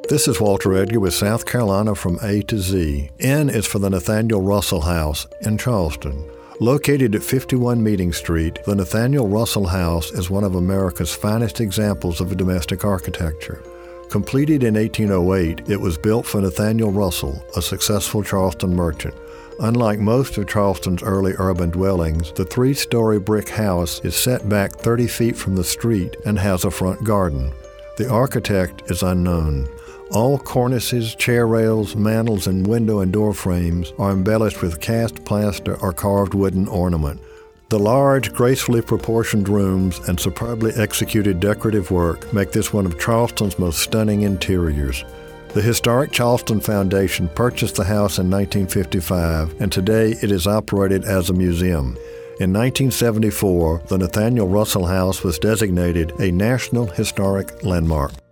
This is Walter Edgar with South Carolina from A to Z. N is for the Nathaniel Russell House in Charleston. Located at 51 Meeting Street, the Nathaniel Russell House is one of America's finest examples of domestic architecture. Completed in 1808, it was built for Nathaniel Russell, a successful Charleston merchant. Unlike most of Charleston's early urban dwellings, the three-story brick house is set back 30 feet from the street and has a front garden. The architect is unknown. All cornices, chair rails, mantels, and window and door frames are embellished with cast plaster or carved wooden ornament. The large, gracefully proportioned rooms and superbly executed decorative work make this one of Charleston's most stunning interiors. The historic Charleston Foundation purchased the house in 1955, and today it is operated as a museum. In 1974, the Nathaniel Russell House was designated a National Historic Landmark.